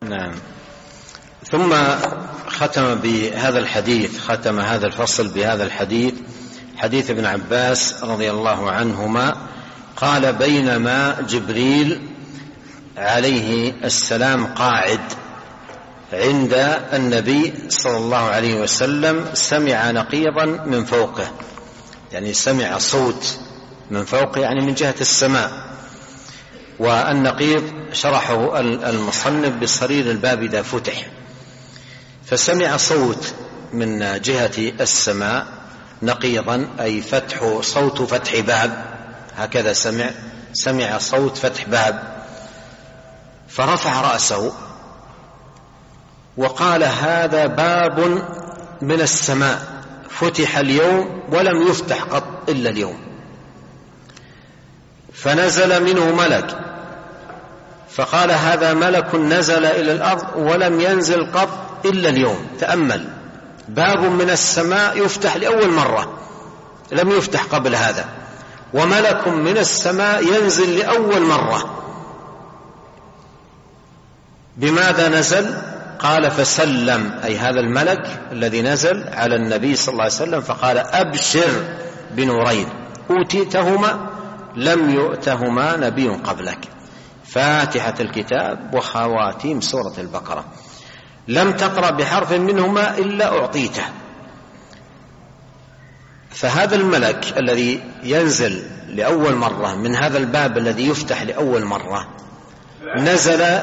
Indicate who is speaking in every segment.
Speaker 1: نعم. ثم ختم بهذا الحديث، ختم هذا الفصل بهذا الحديث، حديث ابن عباس رضي الله عنهما قال: بينما جبريل عليه السلام قاعد عند النبي صلى الله عليه وسلم سمع نقيضا من فوقه، يعني سمع صوت من فوقه، يعني من جهة السماء. والنقيض شرحه المصنف بصرير الباب إذا فتح، فسمع صوت من جهة السماء نقيضا، أي صوت فتح باب، هكذا سمع صوت فتح باب، فرفع رأسه وقال: هذا باب من السماء فتح اليوم ولم يفتح قط إلا اليوم. فنزل منه ملك فقال: هذا ملك نزل إلى الأرض ولم ينزل قط إلا اليوم. تأمل، باب من السماء يفتح لأول مرة، لم يفتح قبل هذا، وملك من السماء ينزل لأول مرة. بماذا نزل؟ قال: فسلم، أي هذا الملك الذي نزل على النبي صلى الله عليه وسلم، فقال: أبشر بنورين أوتيتهما لم يؤتهما نبي قبلك، فاتحة الكتاب وخواتيم سورة البقرة، لم تقرأ بحرف منهما إلا أعطيته. فهذا الملك الذي ينزل لأول مرة من هذا الباب الذي يفتح لأول مرة نزل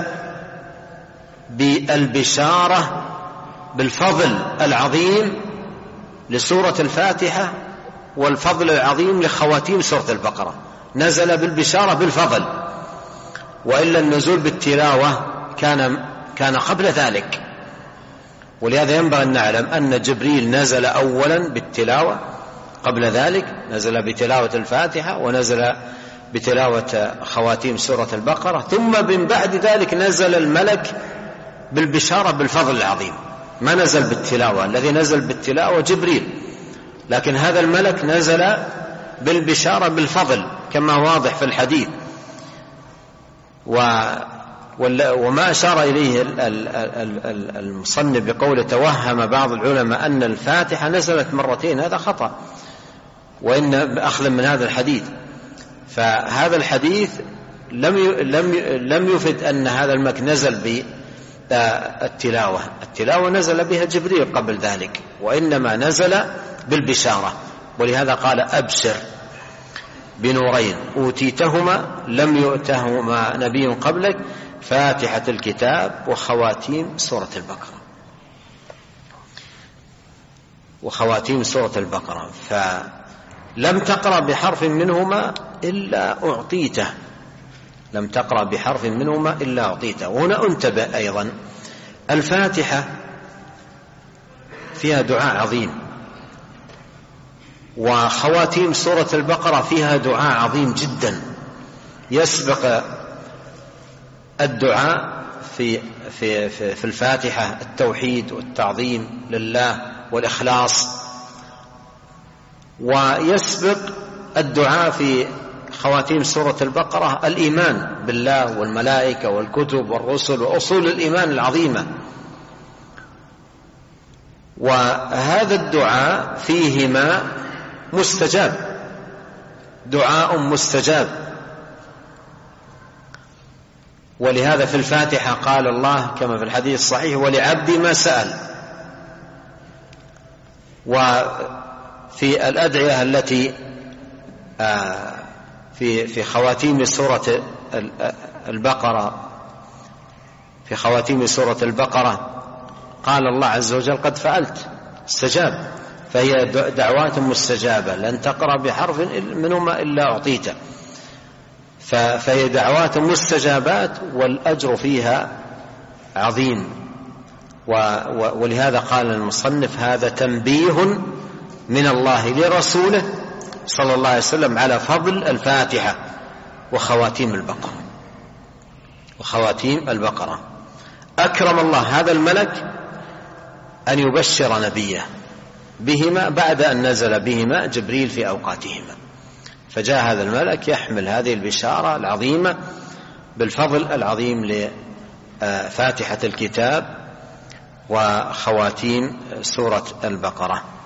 Speaker 1: بالبشارة بالفضل العظيم لسورة الفاتحة والفضل العظيم لخواتيم سورة البقرة، نزل بالبشارة بالفضل، وإلا النزول بالتلاوة كان قبل ذلك. ولهذا ينبغي أن نعلم أن جبريل نزل أولا بالتلاوة، قبل ذلك نزل بتلاوة الفاتحة ونزل بتلاوة خواتيم سورة البقرة، ثم من بعد ذلك نزل الملك بالبشارة بالفضل العظيم، ما نزل بالتلاوة. الذي نزل بالتلاوة جبريل، لكن هذا الملك نزل بالبشارة بالفضل كما واضح في الحديث. وما أشار إليه المصنف بقوله توهم بعض العلماء أن الفاتحة نزلت مرتين، هذا خطأ، وإن أخذا من هذا الحديث، فهذا الحديث لم يفد أن هذا الملك نزل بالتلاوة، التلاوة نزل بها جبريل قبل ذلك، وإنما نزل بالبشارة. ولهذا قال: أبشر بنورين أوتيتهما لم يؤتهما نبي قبلك، فاتحة الكتاب وخواتيم سورة البقرة، وخواتيم سورة البقرة، فلم تقرأ بحرف منهما إلا أعطيته، لم تقرأ بحرف منهما إلا أعطيته. وهنا انتبه أيضا، الفاتحة فيها دعاء عظيم، وخواتيم سورة البقرة فيها دعاء عظيم جدا، يسبق الدعاء في الفاتحة التوحيد والتعظيم لله والإخلاص، ويسبق الدعاء في خواتيم سورة البقرة الإيمان بالله والملائكة والكتب والرسل وأصول الإيمان العظيمة. وهذا الدعاء فيهما مستجاب، دعاء مستجاب. ولهذا في الفاتحة قال الله كما في الحديث الصحيح: ولعبدي ما سأل. وفي الأدعية التي في خواتيم سورة البقرة، في خواتيم سورة البقرة قال الله عز وجل: قد فعلت، استجاب، فهي دعوات مستجابة، لن تقرأ بحرف منهما إلا أعطيته، فهي دعوات مستجابات والأجر فيها عظيم. ولهذا قال المصنف: هذا تنبيه من الله لرسوله صلى الله عليه وسلم على فضل الفاتحة وخواتيم البقرة، وخواتيم البقرة. أكرم الله هذا الملك أن يبشر نبيه بهما بعد أن نزل بهما جبريل في أوقاتهما، فجاء هذا الملك يحمل هذه البشارة العظيمة بالفضل العظيم فاتحة الكتاب وخواتيم سورة البقرة.